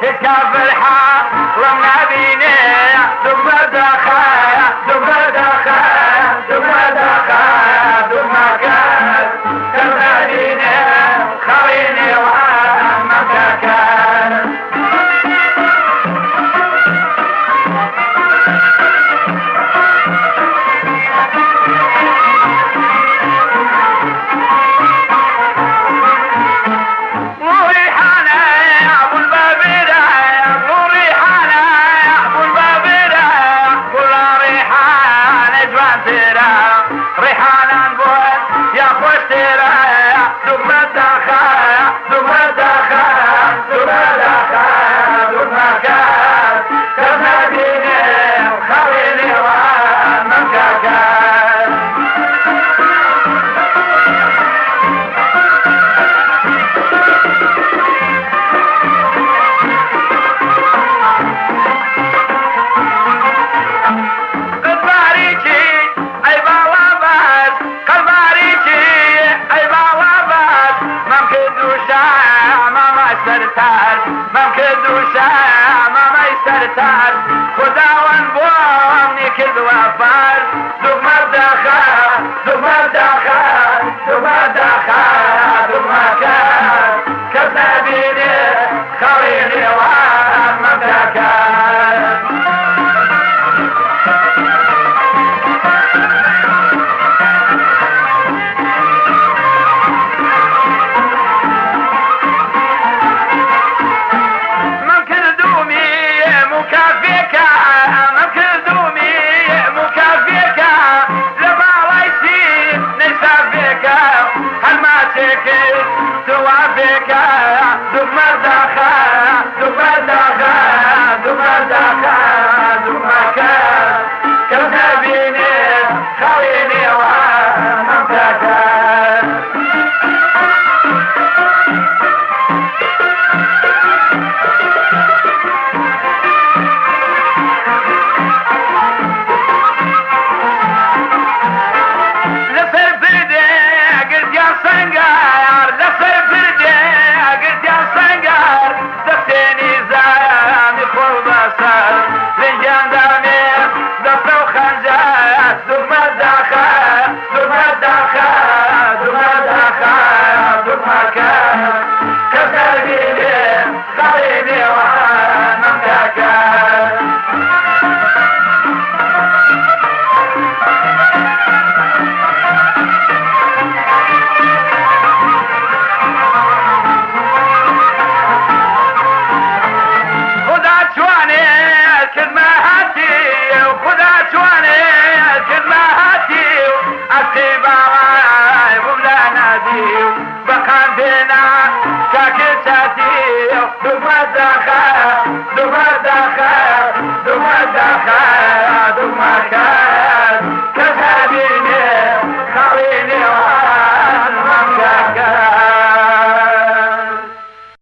تكافر حال وما بيني دم دخايا دم دخايا دم دخايا دم كان تمانيني خليني وما كان ريحانا نقول يا خوش ترايا دم دخايا دم دخايا دم دخايا دم كان تمانيني خليني وما كان ممكن وشاع ما يسترتاح خدا ونبومني كل وفار دم دخل دم دخل دم دخل دم كان كذا بيني خليني وما كان توافق دم دخل دم دخل دم دخل دم كان كذا بيني خليني وما كان لفر فردي قلت يا سنقار لفر فردي قلت يا سنقار دفتني زاني خل بصر لنجان دامير دفت وخنجات دم دخل دم دخل دم دخل دم كان كسر بيني خليني وما كان دم دخل دم دخل دم دخل دم كان